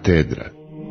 katedra.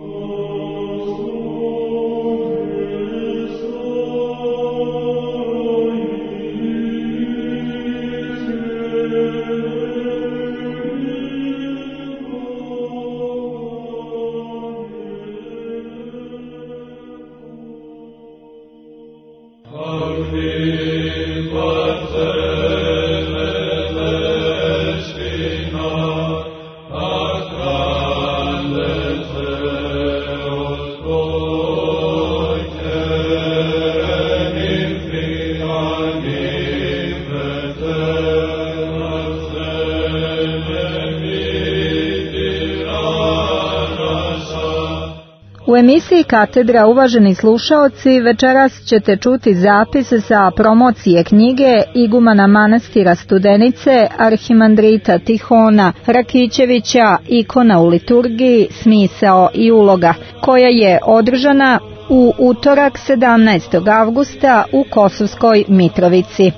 U emisiji Katedra, uvaženi slušaoci, večeras ćete čuti zapis sa promocije knjige igumana manastira Studenice, arhimandrita Tihona Rakićevića, Ikona u liturgiji, smisao i uloga, koja je održana u utorak 17. avgusta u Kosovskoj Mitrovici.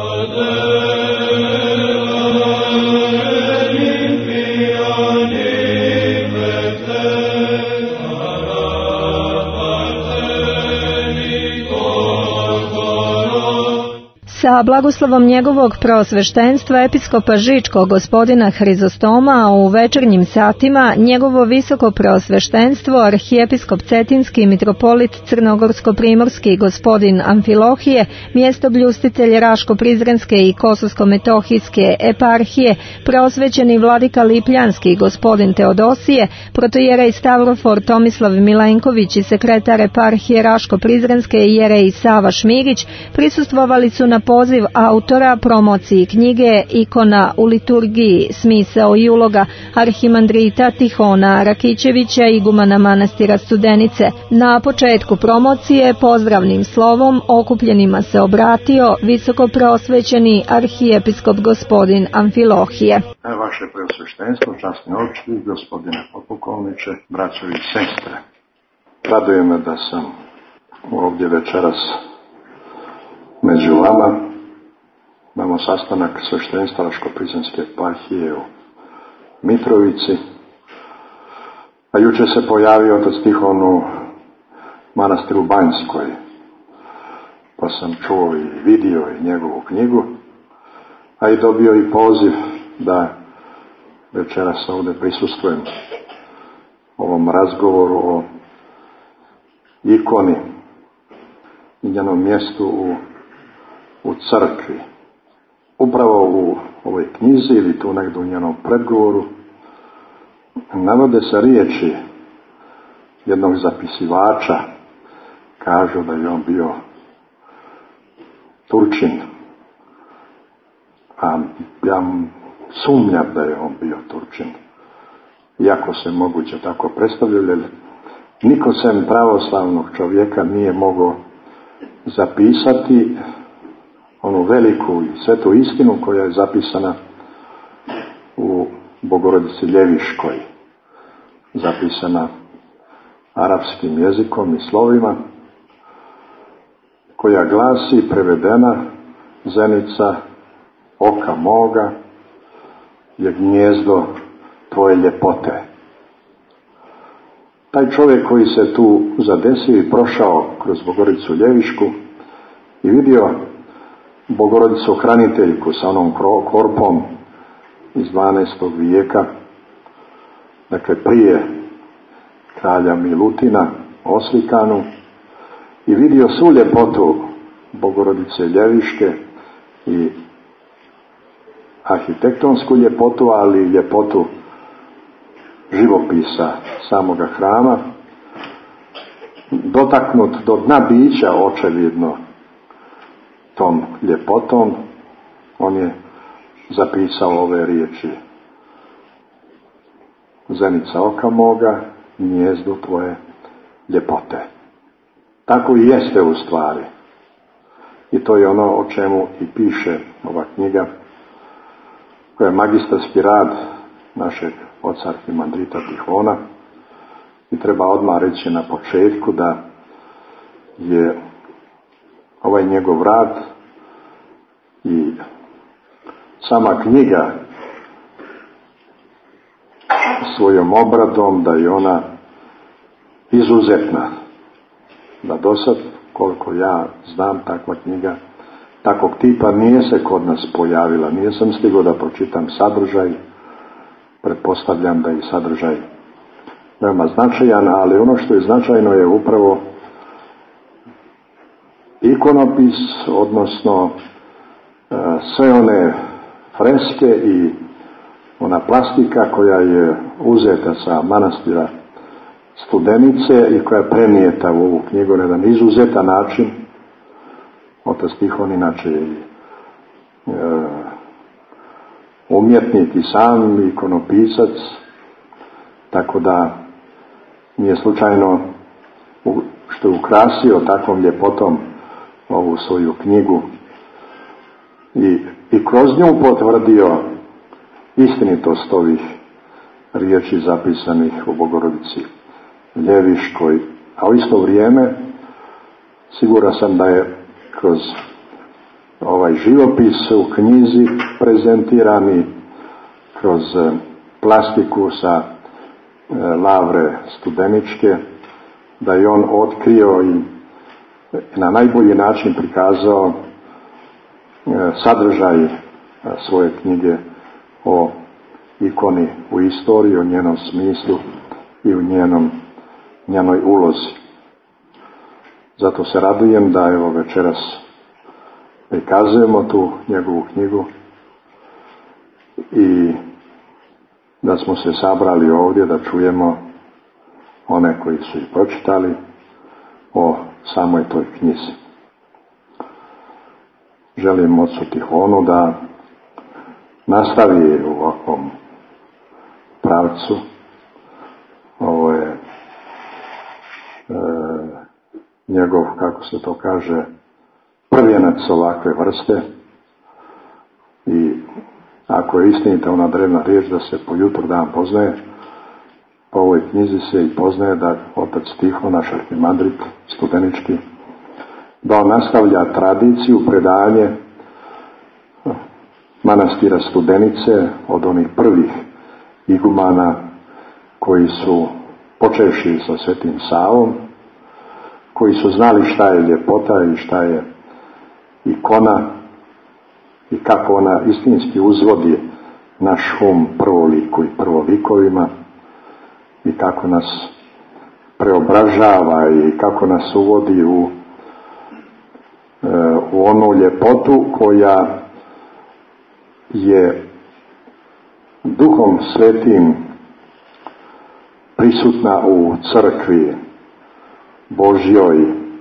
Sa blagoslovom njegovog preosveštenstva episkopa Žičkog gospodina Hrizostoma u večernjim satima njegovo visoko preosveštenstvo arhijepiskop Cetinski mitropolit Crnogorsko-primorski gospodin Amfilohije, mjestobljustitelj Raško-Prizrenske i Kosovsko-metohijske eparhije, preosvećeni vladika Lipljanski gospodin Teodosije, protojerej Stavrofor Tomislav Milenković i sekretar eparhije Raško-Prizrenske i jerej Sava Šmirić prisustvovali su na poziv autora promociji knjige Ikona u liturgiji, smisao i uloga arhimandrita Tihona Rakićevića, igumana manastira Studenice. Na početku promocije pozdravnim slovom okupljenima se obratio visoko preosvećeni arhijepiskop gospodin Amfilohije. Vaše preosveštenstvo, časni oči, gospodine potpukovniče, braćo i sestre, raduje me da sam ovdje večeras među vama. Imamo sastanak sveštenstva Raško-Prizrenske eparhije u Mitrovici, a juče se pojavio otac Tihon u manastiru Banjskoj, pa sam čuo i vidio i njegovu knjigu, a i dobio i poziv da večeras ovdje prisustvujem ovom razgovoru o ikoni i njenom mjestu u crkvi. Upravo u ovoj knjizi ili tu negdje u njenom predgovoru navode se riječi jednog zapisivača, kažu da je on bio Turčin, a ja sumnjam da je on bio Turčin, iako se moguće tako predstavljali. Niko sem pravoslavnog čovjeka nije mogao zapisati onu veliku i svetu istinu koja je zapisana u Bogorodici Ljeviškoj, zapisana arapskim jezikom i slovima, koja glasi, prevedena: zenica oka moga je gnjezdo tvoje ljepote. Taj čovjek koji se tu zadesio i prošao kroz Bogorodicu Ljevišku i vidio Bogorodicu hraniteljku sa onom korpom iz 12. vijeka, dakle prije kralja Milutina, oslikanu, i vidio svu ljepotu Bogorodice Ljeviške i arhitektonsku ljepotu, ali i ljepotu živopisa samoga hrama, dotaknut do dna bića očevidno tom ljepotom, on je zapisao ove riječi: zenica oka moga, gnjezdo tvoje ljepote. Tako i jeste u stvari. I to je ono o čemu i piše ova knjiga, koja je magistarski rad našeg oca arhimandrita Tihona. I treba odmah reći na početku da je ovaj njegov rad i sama knjiga svojom obradom, da je ona izuzetna. Da dosad, koliko ja znam, takva knjiga takvog tipa nije se kod nas pojavila. Nije sam stigao da pročitam sadržaj, pretpostavljam da je sadržaj veoma značajan, ali ono što je značajno je upravo ikonopis, odnosno sve one freske i ona plastika koja je uzeta sa manastira Studenice i koja je prenijeta u ovu knjigu na jedan izuzetan način. Otac Tihon inače je umjetnik i sam ikonopisac, tako da nije slučajno što je ukrasio takvom ljepotom ovu svoju knjigu i kroz nju potvrdio istinitost ovih riječi zapisanih u Bogorodici Ljeviškoj, a u isto vrijeme siguran sam da je kroz ovaj živopis u knjizi prezentirani kroz plastiku sa Lavre Studeničke, da je on otkrio i na najbolji način prikazao sadržaj svoje knjige o ikoni u istoriji, o njenom smislu i u njenoj ulozi. Zato se radujem da evo večeras prikazujemo tu njegovu knjigu i da smo se sabrali ovdje da čujemo one koji su ih pročitali o samoj toj knjizi. Želim ocu Tihonu da nastavi u ovakvom pravcu. Ovo je njegov, kako se to kaže, prvijenac ovakve vrste i ako je istinita ona drevna riječ da se po jutru dan poznaje, po ovoj knjizi se i poznaje da otac Tihon, naš arhimandrit Studenički, da on nastavlja tradiciju, predanje manastira Studenice od onih prvih igumana koji su počevši sa Svetim Savom, koji su znali šta je ljepota i šta je ikona i kako ona istinski uzvodi naš um prvoliku i prvolikovima i kako nas preobražava i kako nas uvodi u onu ljepotu koja je Duhom Svetim prisutna u crkvi Božjoj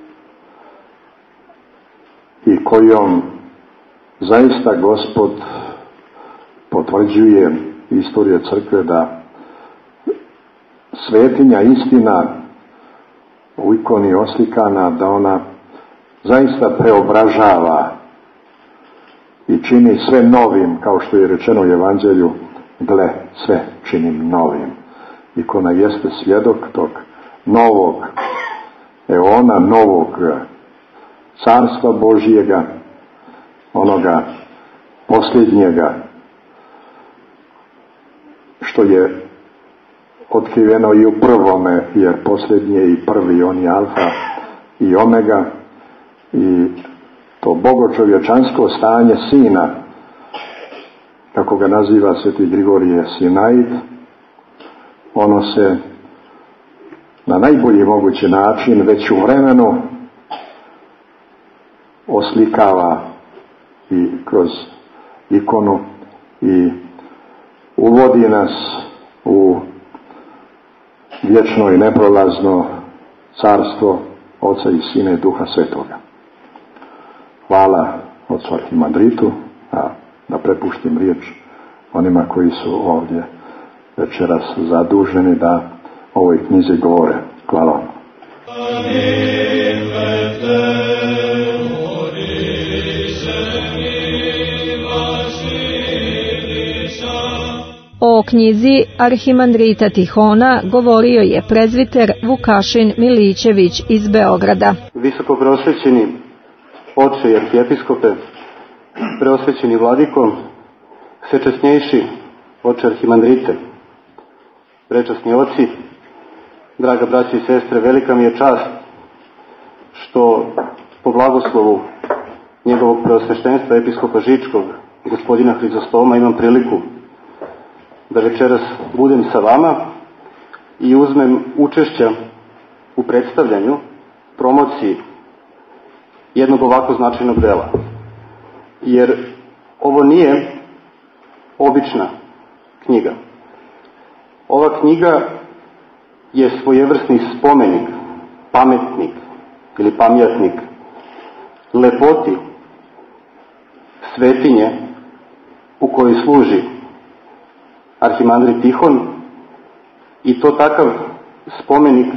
i kojom zaista Gospod potvrđuje istorije crkve da svetinja istina u ikoni oslikana, da ona zaista preobražava i čini sve novim, kao što je rečeno u Evanđelju, gle, sve činim novim. Ikona jeste svjedok tog novog eona, novog carstva Božjega, onoga posljednjega, što je otkriveno i u prvome, jer posljednji je i prvi, on je alfa i omega, i to bogočovječansko stanje sina, kako ga naziva sveti Grigorije Sinaid, ono se na najbolji mogući način već u vremenu oslikava i kroz ikonu i uvodi nas u vječno i neprolazno carstvo Oca i Sina i Duha Svetoga. Hvala ocu arhimandritu, a da prepuštim riječ onima koji su ovdje večeras zaduženi da o ovoj knjizi govore. Hvala vam. O knjizi arhimandrita Tihona govorio je prezviter Vukašin Milićević iz Beograda. Visoko preosvećeni oče i arhijepiskope, preosvećeni vladiko, svečasnjejši oče arhimandrite, Prečasni oci, draga braća i sestre, velika mi je čast što po blagoslovu njegovog preosveštenstva episkopa Žičkog, gospodina Hrizostoma, imam priliku da večeras budem sa vama i uzmem učešća u predstavljanju, promociji jednog ovako značajnog dela. Jer ovo nije obična knjiga. Ova knjiga je svojevrsni spomenik, pametnik ili pamjatnik lepoti svetinje u kojoj služi arhimandrit Tihon, i to takav spomenik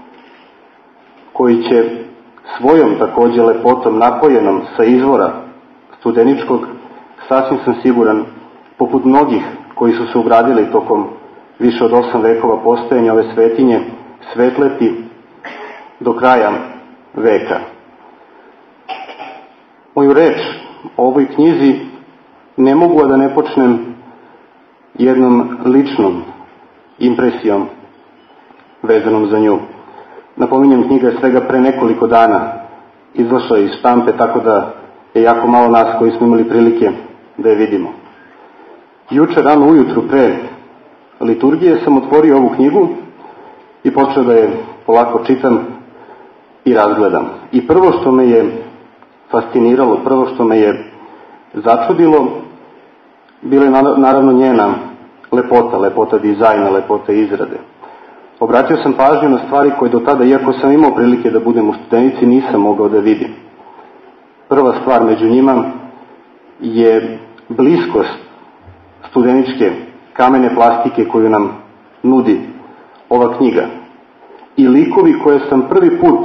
koji će svojom također lepotom napojenom sa izvora Studeničkog, sasvim sam siguran, poput mnogih koji su se ugradili tokom više od 8 vekova postojanja ove svetinje, svetleti do kraja veka. Moju reč o ovoj knjizi ne mogu da ne počnem jednom ličnom impresijom vezanom za nju. Napominjem, knjiga je svega pre nekoliko dana izašla iz štampe, tako da je jako malo nas koji smo imali prilike da je vidimo. Juče rano ujutru pre liturgije sam otvorio ovu knjigu i počeo da je polako čitam i razgledam. I prvo što me je fasciniralo, prvo što me je začudilo, bila je naravno njena lepota dizajna, lepota izrade. Obratio sam pažnju na stvari koje do tada, iako sam imao prilike da budem u Studenici, nisam mogao da vidim. Prva stvar među njima je bliskost studeničke kamene plastike koju nam nudi ova knjiga i likovi koje sam prvi put,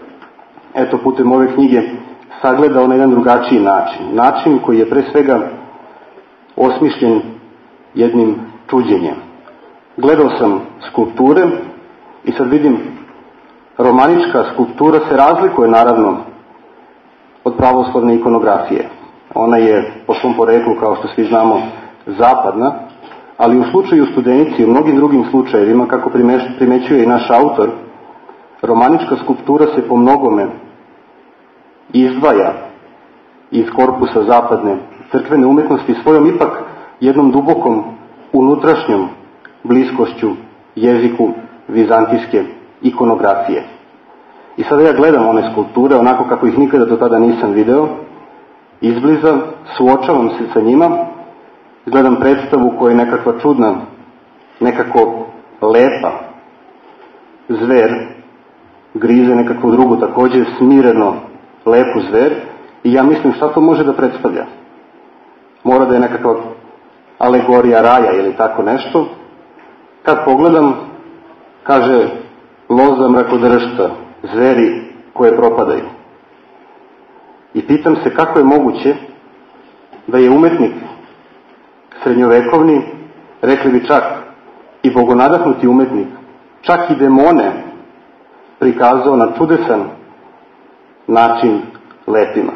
putem ove knjige, sagledao na jedan drugačiji način. Način koji je pre svega osmišljen jednim čuđenjem. Gledao sam skulpture i sad vidim, romanička skulptura se razlikuje naravno od pravoslavne ikonografije. Ona je po svom poreklu, kao što svi znamo, zapadna, ali u slučaju Studenici i u mnogim drugim slučajevima, kako primećuje i naš autor, romanička skulptura se po mnogome izdvaja iz korpusa zapadne crkvene umetnosti svojom ipak jednom dubokom unutrašnjom bliskošću jeziku vizantijske ikonografije. I sada ja gledam one skulpture onako kako ih nikada do tada nisam video, izbliza, suočavam se sa njima, gledam predstavu koja je nekakva čudna, nekako lepa zver, grize nekakvu drugu također smireno lepu zver, i ja mislim šta to može da predstavlja. Mora da je nekakva alegorija raja ili tako nešto. Kad pogledam, kaže loza mrakodršta, zveri koje propadaju. I pitam se kako je moguće da je umetnik srednjovekovni, rekli bi čak i bogonadahnuti umetnik, čak i demone prikazao na čudesan način lepima.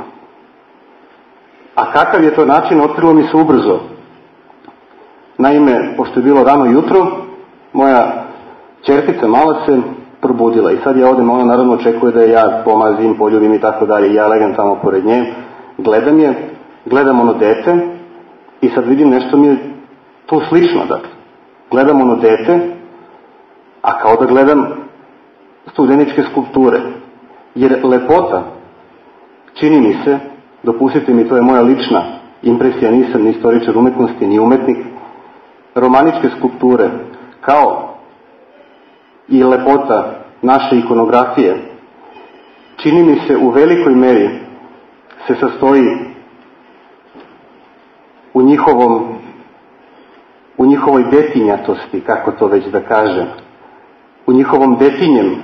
A kakav je to način, otkrilo mi se ubrzo. Naime, pošto je bilo rano jutro, moja ćerkica mala se probudila i sad ja odem, ona naravno očekuje da ja pomazim, poljubim i tako dalje. Ja legam tamo pored nje, gledam je, gledam ono dete i sad vidim nešto mi je tu slično. Dakle, gledam ono dete, a kao da gledam studeničke skulpture. Jer lepota, čini mi se, dopustite mi, to je moja lična impresija, nisam ni istoričar umetnosti, ni umetnik, romaničke skulpture, kao i lepota naše ikonografije, čini mi se u velikoj meri se sastoji u njihovoj detinjatosti, kako to već da kažem, u njihovom detinjem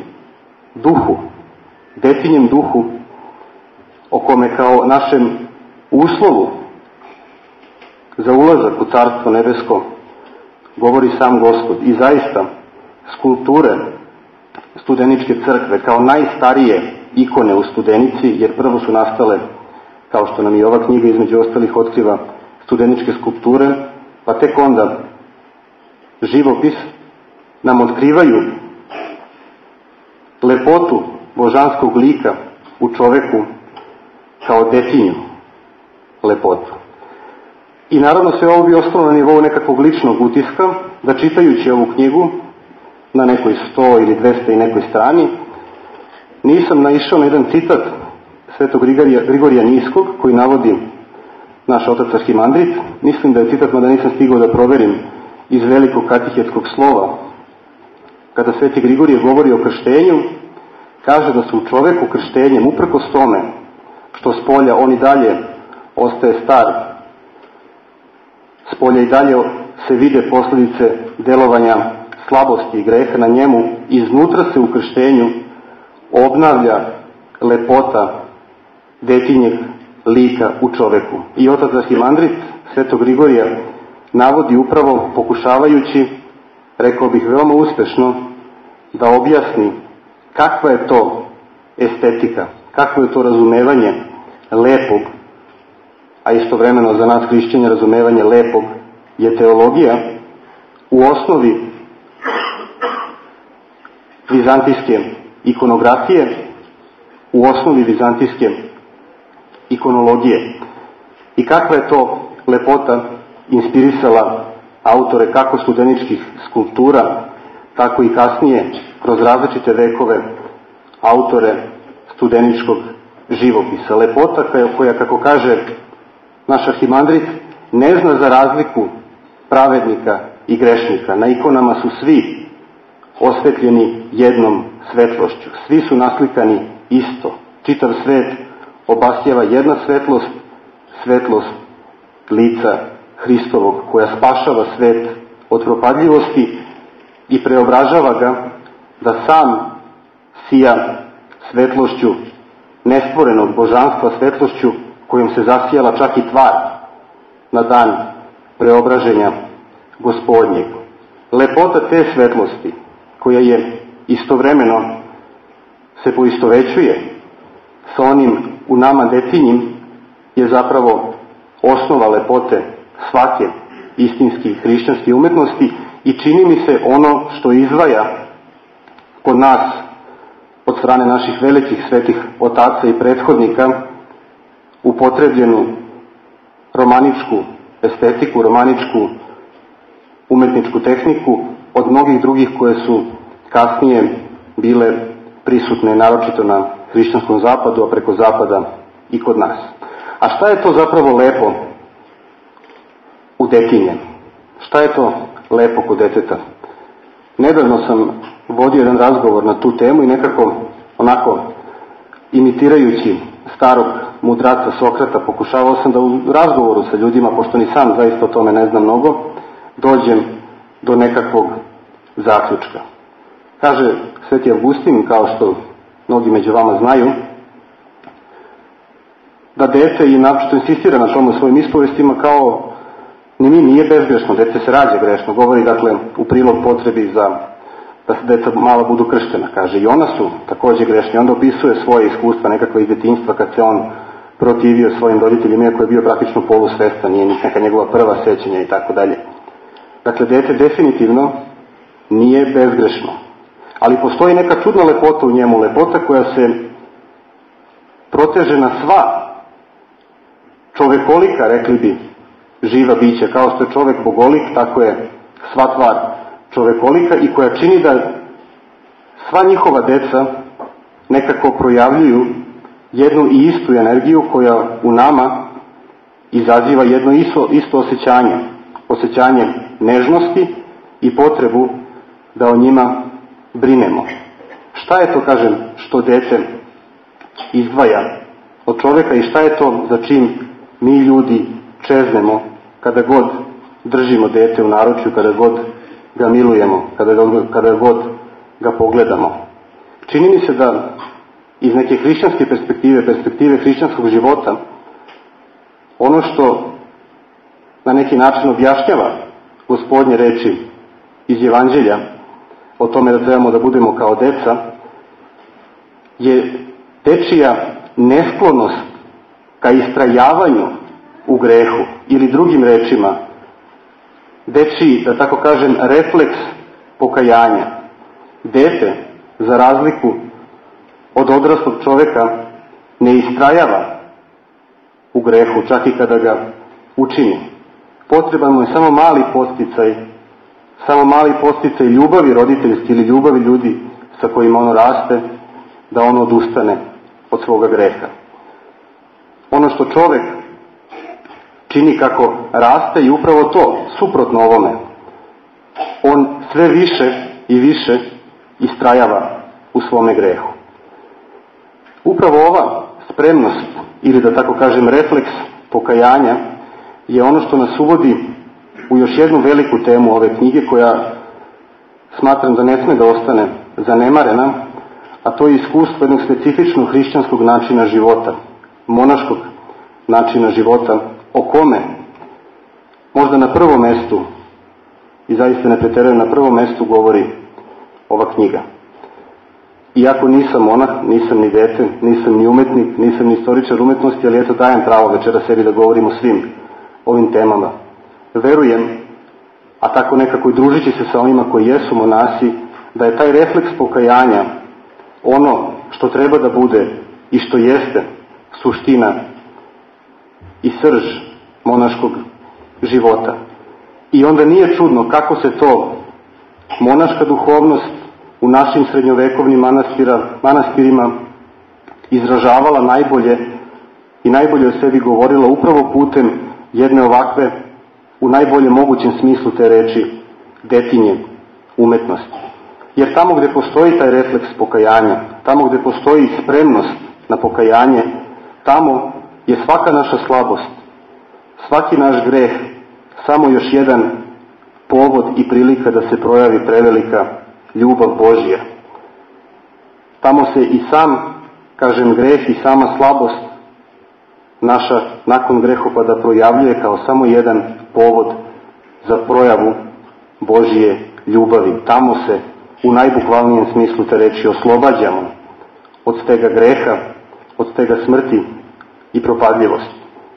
duhu, o kome kao našem uslovu za ulazak u Carstvo nebesko govori sam Gospod. I zaista skulpture Studeničke crkve kao najstarije ikone u Studenici, jer prvo su nastale, kao što nam i ova knjiga između ostalih otkriva, Studeničke skulpture, pa tek onda živopis, nam otkrivaju lepotu božanskog lika u čoveku kao detinju lepotu. I naravno sve ovo bi ostalo na nivou nekakvog ličnog utiska, da čitajući ovu knjigu na nekoj 100 ili 200 i nekoj strani, nisam naišao na jedan citat svetog Grigorija Niskog koji navodi naš otac arhimandrit. Mislim da je citat, mada nisam stigao da proverim, iz velikog katehetskog slova. Kada sveti Grigorije govori o krštenju, kaže da su u čoveku krštenjem, uprkos tome što spolja on i dalje ostaje star, spolja i dalje se vide posljedice delovanja slabosti i greha na njemu, iznutra se u krštenju obnavlja lepota detinjeg lika u čoveku. I otac arhimandrit svetog Grigorija navodi upravo pokušavajući, rekao bih veoma uspešno, da objasni kakva je to estetika, kakvo je to razumevanje lepog, a istovremeno za nas hrišćanje razumevanje lepog je teologija, u osnovi vizantijske ikonografije, u osnovi vizantijske ikonologije. I kakva je to lepota inspirisala autore kako studeničkih skulptura, tako i kasnije kroz različite vekove autore studeničkog živopisa. Lepota koja, kako kaže naš arhimandrit, ne zna za razliku pravednika i grešnika. Na ikonama su svi osvetljeni jednom svetlošću. Svi su naslikani isto. Čitav svet obasjava jedna svetlost, svetlost lica Hristovog, koja spašava svet od propadljivosti i preobražava ga da sam sija svetlošću nestvorenog božanstva, svetlošću kojom se zasijala čak i tvar na dan preobraženja Gospodnjeg. Lepota te svetlosti, koja je istovremeno se poistovećuje sa onim u nama detinjim, je zapravo osnova lepote svake istinski hrišćanske umetnosti i čini mi se ono što izdvaja kod nas od strane naših velikih svetih otaca i prethodnika upotrebljenu romaničku estetiku, romaničku umetničku tehniku od mnogih drugih koje su kasnije bile prisutne naročito na hrišćanskom zapadu, a preko zapada i kod nas. A šta je to zapravo lepo u detinje? Šta je to lepo kod deteta? Nedavno sam vodio jedan razgovor na tu temu i nekako onako imitirajući starog mudraca Sokrata pokušavao sam da u razgovoru sa ljudima, pošto ni sam zaista o tome ne znam mnogo, dođem do nekakvog zaključka. Kaže sveti Avgustin, kao što mnogi među vama znaju, da dete, i naprosto insistira na tomu svojim ispovestima, kao nije bezgrešno, dete se rađa grešno, govori dakle u prilog potrebi da se deca mala budu krštena, kaže, i ona su također grešni. Onda opisuje svoje iskustva nekakva iz detinjstva kad se on protivio svojim roditeljima, iako je bio praktično polusvestan, nije neka njegova prva sećanja i tako dalje. Dakle, dete definitivno nije bezgrešno, ali postoji neka čudna lepota u njemu, lepota koja se proteže na sva čovekolika, rekli bi, živa bića. Kao što je čovek bogolik, tako je sva tvar čovekolika i koja čini da sva njihova deca nekako projavljuju jednu i istu energiju koja u nama izaziva jedno isto osjećanje nežnosti i potrebu da o njima brinemo. Šta je to, kažem, što dete izdvaja od čoveka i šta je to za čim mi ljudi čeznemo kada god držimo dete u naručju, kada god ga milujemo, kada god ga pogledamo? Čini mi se da iz neke hrišćanske perspektive hrišćanskog života, ono što na neki način objašnjava Gospodnje reči iz Evanđelja o tome da trebamo da budemo kao deca, je dečija nesklonost ka istrajavanju u grehu, ili drugim rečima dečiji, da tako kažem, refleks pokajanja. Dete, za razliku od odraslog čoveka, ne istrajava u grehu, čak i kada ga učini. Potreban mu je samo mali podsticaj ljubavi roditeljske ili ljubavi ljudi sa kojima ono raste, da ono odustane od svoga greha. Ono što čovek čini kako raste i upravo to, suprotno ovome, on sve više i više istrajava u svome grehu. Upravo ova spremnost, ili da tako kažem refleks pokajanja, je ono što nas uvodi u još jednu veliku temu ove knjige, koja smatram da ne sme da ostane zanemarena, a to je iskustvo jednog specifičnog hrišćanskog načina života, monaškog načina života, o kome možda na prvom mestu, i zaista ne preterujem, na prvom mestu govori ova knjiga. Iako nisam monah, nisam ni dete, nisam ni umetnik, nisam ni istoričar umetnosti, ali eto dajem pravo večera sebi da govorim o svim ovim temama. Verujem, a tako nekako i družići se sa onima koji jesu monasi, da je taj refleks pokajanja ono što treba da bude i što jeste suština i srž monaškog života. I onda nije čudno kako se to monaška duhovnost u našim srednjovekovnim manastirima izražavala najbolje i najbolje o sebi govorila upravo putem jedne ovakve, u najboljem mogućem smislu te reči, detinje umetnosti. Jer tamo gde postoji taj refleks pokajanja, tamo gde postoji spremnost na pokajanje, tamo je svaka naša slabost, svaki naš greh samo još jedan povod i prilika da se projavi prevelika ljubav Božja. Tamo se i sam, kažem, greh i sama slabost naša nakon grehopada projavljuje kao samo jedan povod za projavu Božje ljubavi. Tamo se u najbukvalnijem smislu te reči oslobađamo od stega greha, od stega smrti i propadljivosti.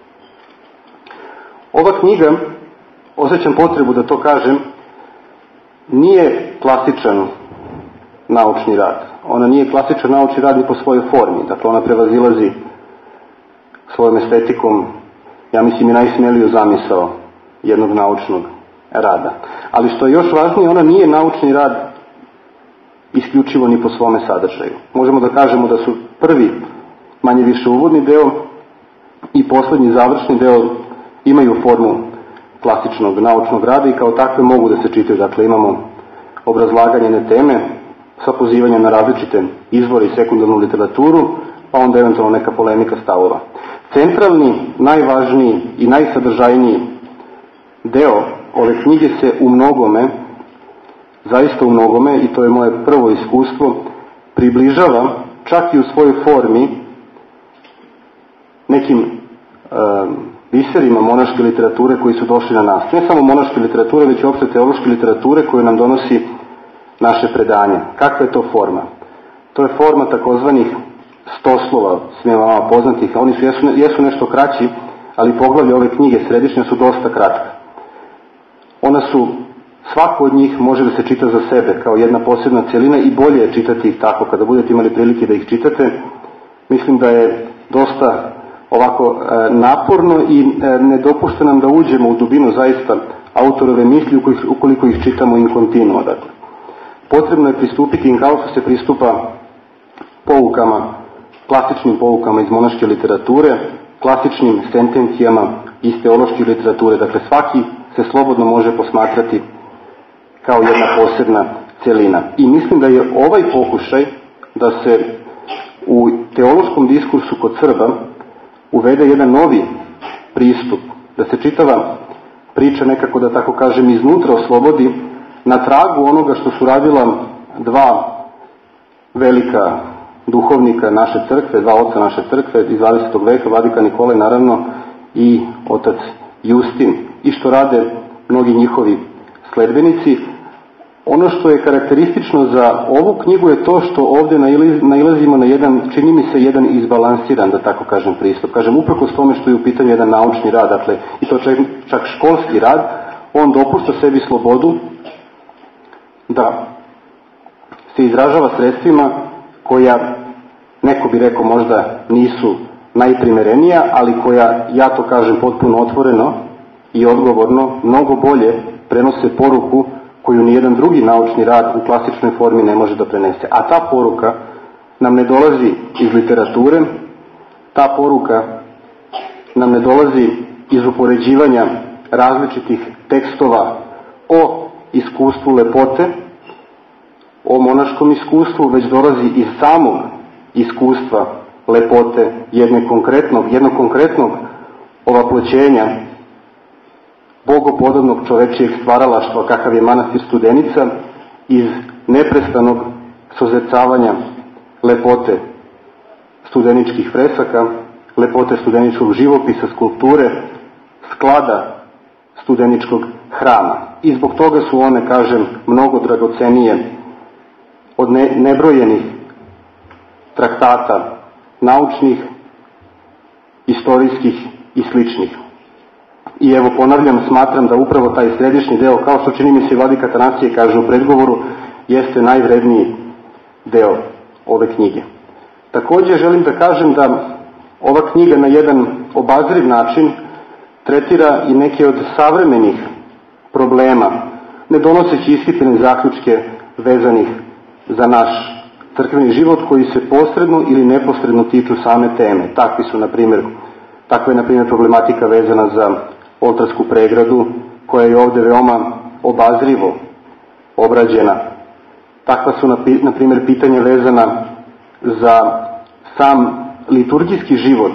Ova knjiga, osjećam potrebu da to kažem, nije klasičan naučni rad. Ona nije klasičan naučni rad ni po svojoj formi. Dakle, ona prevazilazi svojom estetikom, ja mislim, i najsmeliju zamisao jednog naučnog rada. Ali što je još važnije, ona nije naučni rad isključivo ni po svome sadržaju. Možemo da kažemo da su prvi, manje više uvodni deo i poslednji završni deo imaju formu klasičnog naučnog rada i kao takve mogu da se čitaju. Dakle, imamo obrazlaganje na teme sa pozivanjem na različite izvore i sekundarnu literaturu, pa onda eventualno neka polemika stavova. Centralni, najvažniji i najsadržajniji deo ove knjige se u mnogome, zaista u mnogome, i to je moje prvo iskustvo, približava čak i u svojoj formi nekim biserima monaške literature koji su došli na nas. Ne samo monaške literature, već i opšte teološke literature koju nam donosi naše predanje. Kakva je to forma? To je forma takozvanih stoslova, svima vama poznatih. Oni jesu nešto kraći, ali poglavlja ove knjige središnje su dosta kratka. Ona su, svako od njih može da se čita za sebe kao jedna posebna celina i bolje je čitati ih tako. Kada budete imali prilike da ih čitate, mislim da je dosta ovako naporno i ne dopušta nam da uđemo u dubinu zaista autorove misli ukoliko ih čitamo in continuo. Dakle, potrebno je pristupiti im kao što se pristupa poukama, klasičnim poukama iz monaške literature, klasičnim sentencijama iz teološke literature. Dakle, svaki se slobodno može posmatrati kao jedna posebna celina. I mislim da je ovaj pokušaj da se u teološkom diskursu kod Srba uvede jedan novi pristup, da se čitava priča nekako, da tako kažem, iznutra oslobodi na tragu onoga što su radila dva velika duhovnika naše crkve, dva oca naše crkve iz 20. veka, vladika Nikolaj naravno i otac Justin, i što rade mnogi njihovi sledbenici. Ono što je karakteristično za ovu knjigu je to što ovdje nailazimo na jedan, čini mi se, jedan izbalansiran, da tako kažem, pristup. Kažem, uprkos tome što je u pitanju jedan naučni rad, dakle, i to čak školski rad, on dopušta sebi slobodu da se izražava sredstvima koja, neko bi rekao, možda nisu najprimerenija, ali koja, ja to kažem potpuno otvoreno i odgovorno, mnogo bolje prenose poruku koju nijedan drugi naučni rad u klasičnoj formi ne može da prenese. A ta poruka nam ne dolazi iz literature, ta poruka nam ne dolazi iz upoređivanja različitih tekstova o iskustvu lepote, o monaškom iskustvu, već dolazi iz samog iskustva lepote jednog konkretnog ovaploćenja bogopodobnog čovečijeg stvaralaštva kakav je manastir Studenica, iz neprestanog sozercavanja lepote studeničkih fresaka, lepote studeničkog živopisa, skulpture, sklada studeničkog hrama. I zbog toga su one, kažem, mnogo dragocenije od nebrojenih traktata naučnih, istorijskih i sličnih. I evo, ponavljam, smatram da upravo taj središnji deo, kao što čini mi se vladika Atanasije kaže u predgovoru, jeste najvredniji deo ove knjige. Također želim da kažem da ova knjiga na jedan obazriv način tretira i neke od savremenih problema, ne donoseći ishitrene zaključke vezanih za naš crkveni život koji se posredno ili neposredno tiču same teme. Takva je, na primjer, problematika vezana za oltarsku pregradu, koja je ovdje veoma obazrivo obrađena. Takva su, na primjer, pitanja vezana za sam liturgijski život,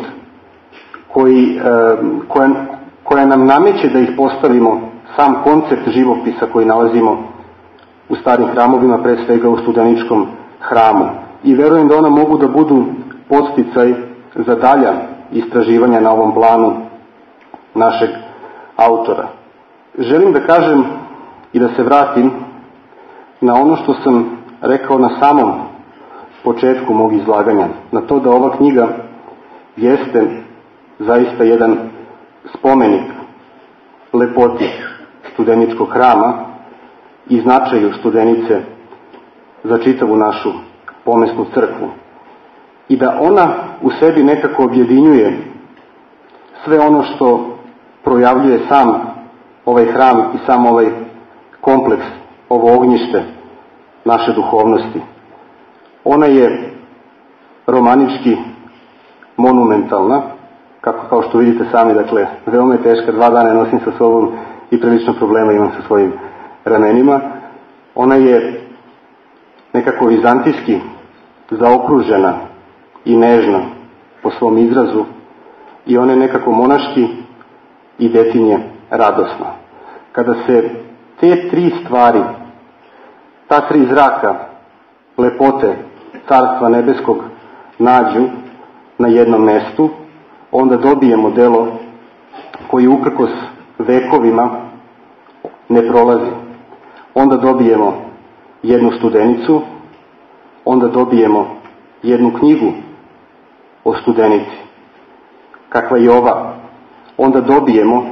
koja nam nameće da ih postavimo, sam koncept živopisa koji nalazimo u starim hramovima, pre svega u Studeničkom hramu. I verujem da ona mogu da budu podsticaj za dalja istraživanja na ovom planu našeg autora. Želim da kažem i da se vratim na ono što sam rekao na samom početku mog izlaganja, na to da ova knjiga jeste zaista jedan spomenik lepoti Studeničkog hrama i značaju Studenice za čitavu našu pomesnu crkvu. I da ona u sebi nekako objedinjuje sve ono što projavljuje sam ovaj hram i sam ovaj kompleks, ovo ognjište naše duhovnosti. Ona je romanički monumentalna, kao što vidite sami, dakle, veoma je teška, 2 dana nosim sa sobom i prilično problema imam sa svojim ramenima. Ona je nekako vizantijski zaokružena i nežna po svom izrazu i ona je nekako monaški i detinje radosna. Kada se te 3 stvari, ta 3 zraka lepote Carstva nebeskog nađu na jednom mestu, onda dobijemo delo koji uprkos vekovima ne prolazi. Onda dobijemo jednu Studenicu, onda dobijemo jednu knjigu o Studenici, kakva je ova. Onda dobijemo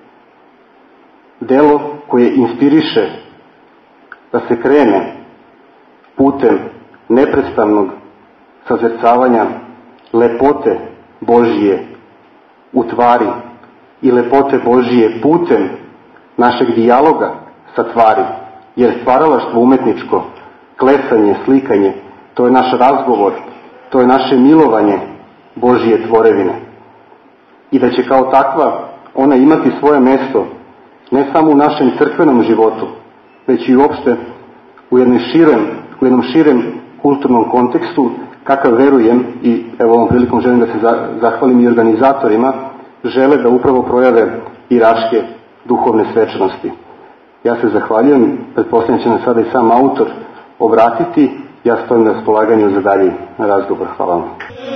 delo koje inspiriše da se krene putem neprestavnog sazercavanja lepote Božije u tvari i lepote Božije putem našeg dijaloga sa tvari, jer stvaralaštvo umetničko, klesanje, slikanje, to je naš razgovor, to je naše milovanje Božije tvorevine. I da će kao takva ona imati svoje mesto ne samo u našem crkvenom životu, već i uopšte u jednom širem kulturnom kontekstu, kakav verujem, i evo ovom prilikom želim da se zahvalim i organizatorima, žele da upravo projave i raške duhovne svečanosti. Ja se zahvaljujem, pretpostavljam će nam sada i sam autor obratiti, ja stojim na raspolaganju za dalji razgovor. Hvala vam.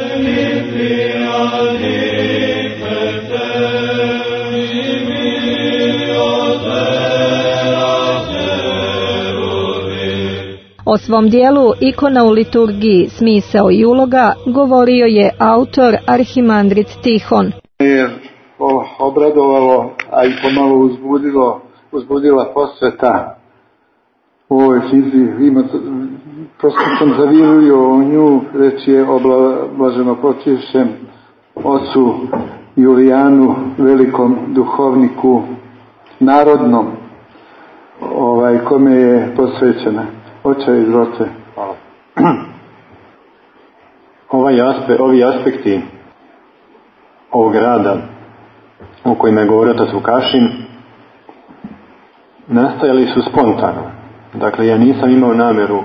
O svom dijelu Ikona u liturgiji, smisao i uloga govorio je autor Arhimandrit Tihon. Je obradovalo, a i pomalo uzbudila posveta u ovoj knjizi ima, prosto sam zaviruo o nju, reći je o blaženopočivšem ocu Julijanu, velikom duhovniku, narodnom, kome je posvećena. Oče, izvolite. Hvala. Ovi aspekti ovog rada o kojima je govorio otac Vukašin nastajali su spontano. Dakle, ja nisam imao namjeru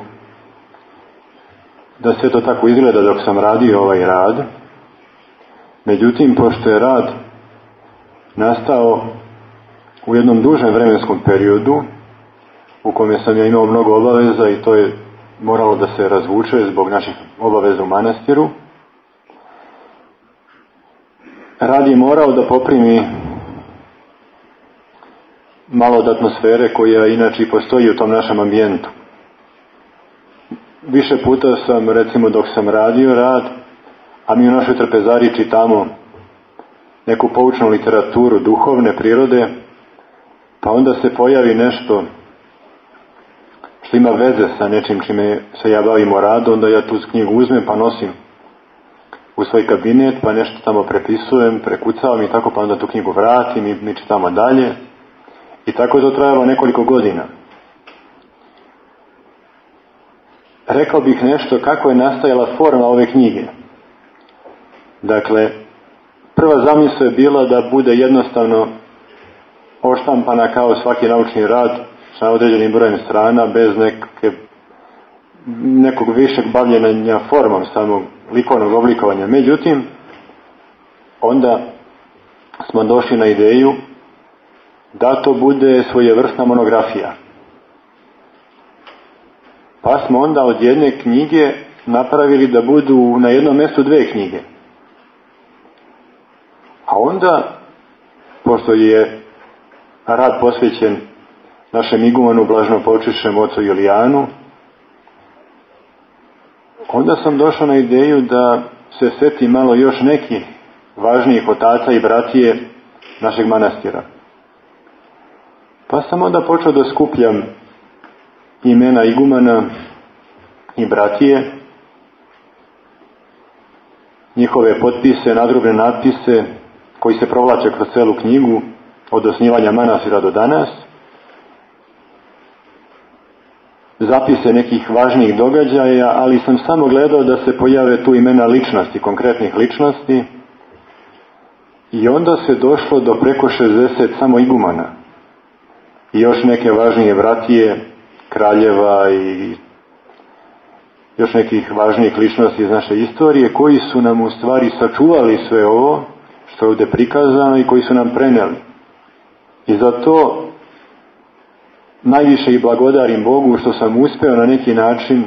da sve to tako izgleda dok sam radio ovaj rad. Međutim, pošto je rad nastao u jednom dužem vremenskom periodu u kome sam ja imao mnogo obaveza i to je moralo da se razvuče zbog naših obaveza u manastiru, rad je morao da poprimi malo od atmosfere koja inače postoji u tom našem ambijentu. Više puta sam, recimo dok sam radio rad, a mi u našoj trpezari čitamo neku poučnu literaturu duhovne prirode, pa onda se pojavi nešto što ima veze sa nečim čime se ja bavim o radu, onda ja tu knjigu uzmem pa nosim u svoj kabinet, pa nešto tamo prepisujem, prekucavam i tako, pa onda tu knjigu vratim i mi čitamo dalje. I tako je to trajalo nekoliko godina. Rekao bih nešto kako je nastajala forma ove knjige. Dakle, prva zamisao je bila da bude jednostavno oštampana kao svaki naučni rad sa određenim brojem strana, bez nekog višeg bavljenja formom samog likovnog oblikovanja. Međutim, onda smo došli na ideju da to bude svojevrsna monografija. Pa smo onda od jedne knjige napravili da budu na jednom mjestu dve knjige. A onda, pošto je rad posvećen našem igumanu blaženopočivšem ocu Julijanu, onda sam došao na ideju da se seti malo još nekih važnijih otaca i bratije našeg manastira. Pa sam onda počeo da skupljam imena igumana i bratije, njihove potpise, nadrobne natpise koji se provlače kroz celu knjigu od osnivanja manastira do danas, zapise nekih važnijih događaja, ali sam samo gledao da se pojave tu imena ličnosti, konkretnih ličnosti, i onda se došlo do preko 60 samo igumana i još neke važnije bratije, kraljeva i još nekih važnijih ličnosti iz naše istorije, koji su nam u stvari sačuvali sve ovo što je ovdje prikazano i koji su nam preneli. I zato najviše i blagodarim Bogu što sam uspeo na neki način,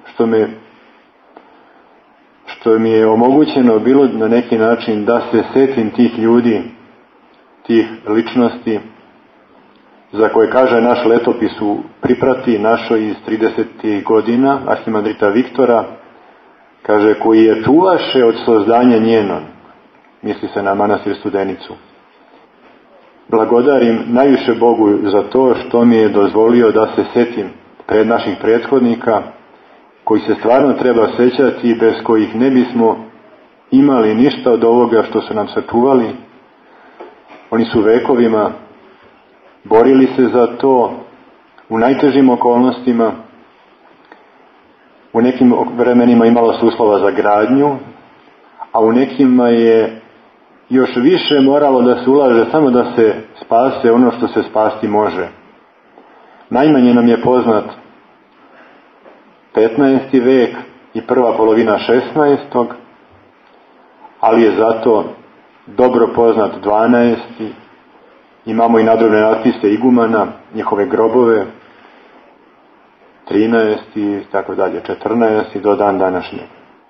što mi je omogućeno bilo na neki način da se setim tih ljudi, tih ličnosti, za koje kaže naš letopis u priprati našoj iz 30. godina arhimandrita Viktora, kaže, koji je čuvaše od sozdanja njeno, misli se na manastir Studenicu. Blagodarim najviše Bogu za to što mi je dozvolio da se setim pred naših prethodnika, koji se stvarno treba sećati i bez kojih ne bismo imali ništa od ovoga što su nam sačuvali. Oni su vekovima borili se za to u najtežim okolnostima. U nekim vremenima imalo se uslova za gradnju, a u nekima je još više moralo da se ulaže samo da se spase ono što se spasti može. Najmanje nam je poznat 15. vek i prva polovina 16. ali je zato dobro poznat 12. Imamo i nadrobne natpise igumana, njihove grobove, 13. tako dalje, 14. do dan današnjeg.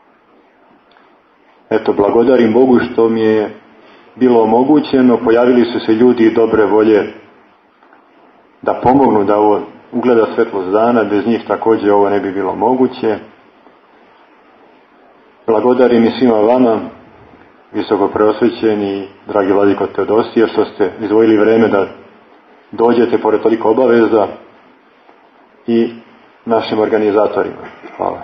Eto, blagodarim Bogu što mi je bilo omogućeno, pojavili su se ljudi dobre volje da pomognu da ovo ugleda svetlost dana, bez njih također ovo ne bi bilo moguće. Blagodarim i svima vama, visoko preosvećeni, dragi vladiko Teodosije, što ste izdvojili vreme da dođete pored toliko obaveza i našim organizatorima. Hvala.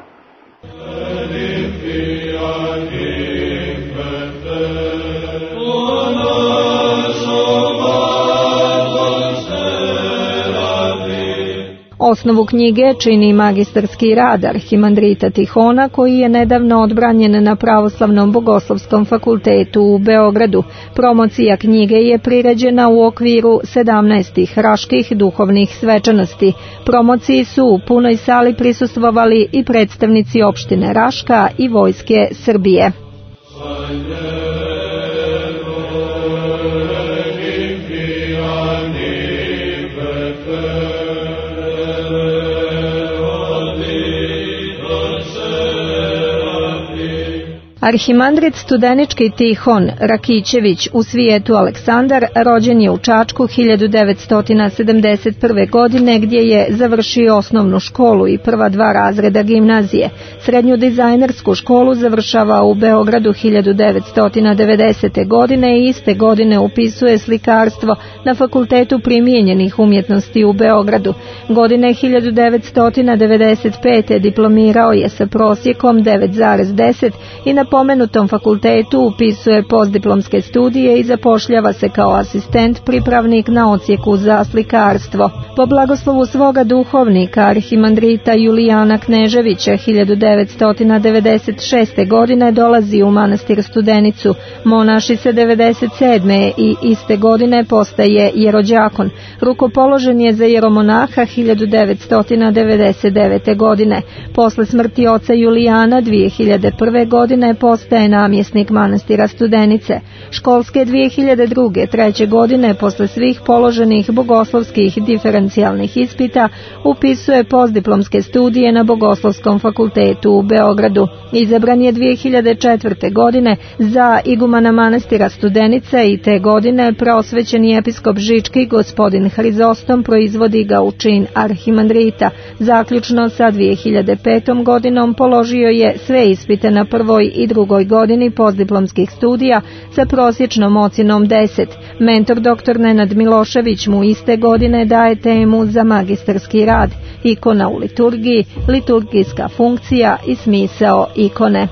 Osnovu knjige čini magistarski rad arhimandrita Tihona, koji je nedavno odbranjen na Pravoslavnom bogoslovskom fakultetu u Beogradu. Promocija knjige je priređena u okviru 17. raških duhovnih svečanosti. Promociji su u punoj sali prisustvovali i predstavnici opštine Raška i Vojske Srbije. Arhimandrit studenički Tihon Rakićević u svijetu Aleksandar rođen je u Čačku 1971. godine, gdje je završio osnovnu školu i prva 2 razreda gimnazije. Srednju dizajnersku školu završava u Beogradu 1990. godine i iste godine upisuje slikarstvo na Fakultetu primijenjenih umjetnosti u Beogradu. Godine 1995. diplomirao je sa prosjekom 9,10 i na pomenutom fakultetu upisuje postdiplomske studije i zapošljava se kao asistent pripravnik na odsjeku za slikarstvo. Po blagoslovu svoga duhovnika arhimandrita Julijana Kneževića 1996. godine dolazi u manastir Studenicu, monaši se 97. i iste godine postaje jerođakon. Rukopoložen je za jeromonaha 1999. godine. Posle smrti oca Julijana 2001. godine postaje namjesnik manastira Studenice. Školske 2002-3. godine posle svih položenih bogoslovskih diferencijalnih ispita upisuje postdiplomske studije na Bogoslovskom fakultetu u Beogradu. Izabran je 2004. godine za igumana manastira Studenice i te godine preosvećeni episkop Žički gospodin Hrizostom proizvodi ga u čin arhimandrita. Zaključno sa 2005. godinom položio je sve ispite na prvoj i drugoj godini postdiplomskih studija sa prosječnom ocjenom 10. Mentor dr. Nenad Milošević mu iste godine daje temu za magistarski rad, ikona u liturgiji, liturgijska funkcija i smisao ikone.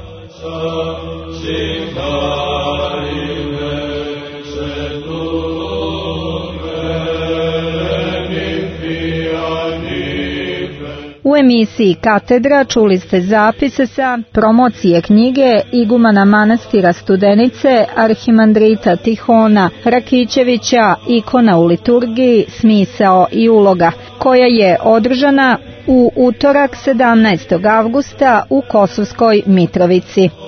U emisiji Katedra čuli ste zapise sa promocije knjige igumana manastira Studenice arhimandrita Tihona Rakićevića Ikona u liturgiji, smisao i uloga, koja je održana u utorak 17. avgusta u Kosovskoj Mitrovici.